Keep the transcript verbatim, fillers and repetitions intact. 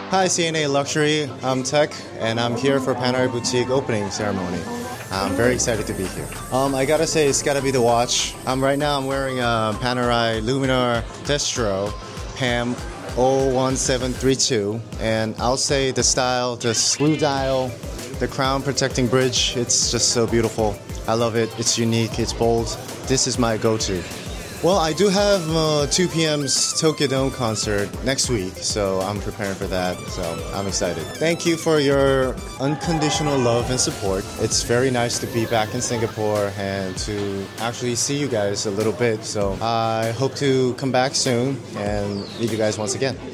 Hi, C N A Luxury. I'm Tech, and I'm here for Panerai Boutique opening ceremony. I'm very excited to be here. Um, I gotta say, it's gotta be the watch. Um, right now, I'm wearing a Panerai Luminar Destro P A M zero one seven three two, and I'll say the style, the blue dial, the crown protecting bridge, it's just so beautiful. I love it. It's unique. It's bold. This is my go-to. Well, I do have uh, two p m.'s Tokyo Dome concert next week, so I'm preparing for that, so I'm excited. Thank you for your unconditional love and support. It's very nice to be back in Singapore and to actually see you guys a little bit, so I hope to come back soon and meet you guys once again.